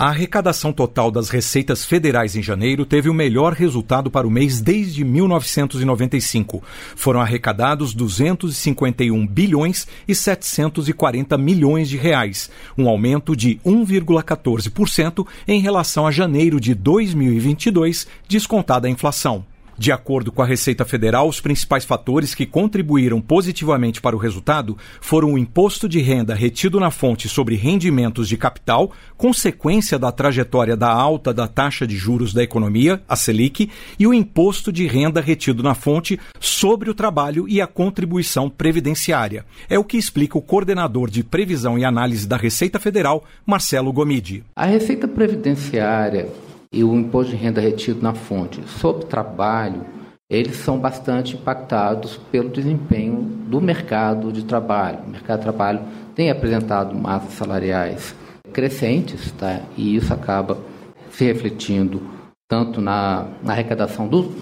A arrecadação total das receitas federais em janeiro teve o melhor resultado para o mês desde 1995. Foram arrecadados 251 bilhões e 740 milhões de reais, um aumento de 1,14% em relação a janeiro de 2022, descontada a inflação. De acordo com a Receita Federal, os principais fatores que contribuíram positivamente para o resultado foram o imposto de renda retido na fonte sobre rendimentos de capital, consequência da trajetória da alta da taxa de juros da economia, a Selic, e o imposto de renda retido na fonte sobre o trabalho e a contribuição previdenciária. É o que explica o coordenador de previsão e análise da Receita Federal, Marcelo Gomidi. A Receita Previdenciária e o imposto de renda retido na fonte sobre trabalho, eles são bastante impactados pelo desempenho do mercado de trabalho. O mercado de trabalho tem apresentado massas salariais crescentes, tá? E isso acaba se refletindo tanto na arrecadação do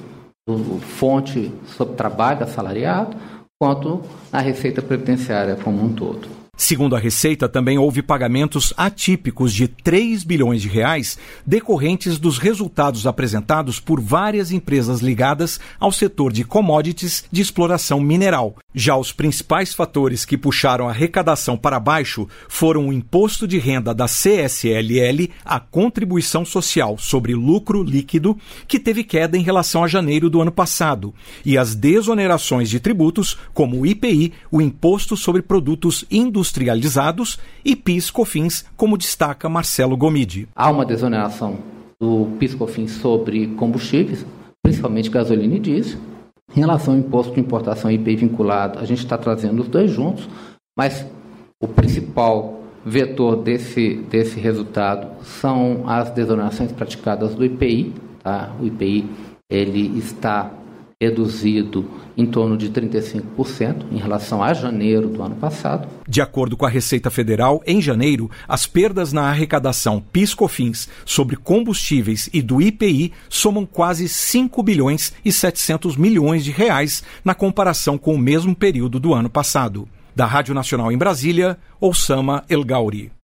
fonte sobre trabalho assalariado, quanto na receita previdenciária como um todo. Segundo a Receita, também houve pagamentos atípicos de 3 bilhões de reais decorrentes dos resultados apresentados por várias empresas ligadas ao setor de commodities de exploração mineral. Já os principais fatores que puxaram a arrecadação para baixo foram o imposto de renda da CSLL, a contribuição social sobre lucro líquido, que teve queda em relação a janeiro do ano passado, e as desonerações de tributos, como o IPI, o Imposto sobre Produtos Industrializados, e PIS/COFINS, como destaca Marcelo Gomidi. Há uma desoneração do PIS/COFINS sobre combustíveis, principalmente gasolina e diesel. Em relação ao imposto de importação e IPI vinculado, a gente está trazendo os dois juntos, mas o principal vetor desse resultado são as desonerações praticadas do IPI. Tá? O IPI ele está reduzido em torno de 35% em relação a janeiro do ano passado. De acordo com a Receita Federal, em janeiro, as perdas na arrecadação PIS/COFINS sobre combustíveis e do IPI somam quase 5 bilhões e 700 milhões de reais na comparação com o mesmo período do ano passado. Da Rádio Nacional em Brasília, Oussama El Gauri.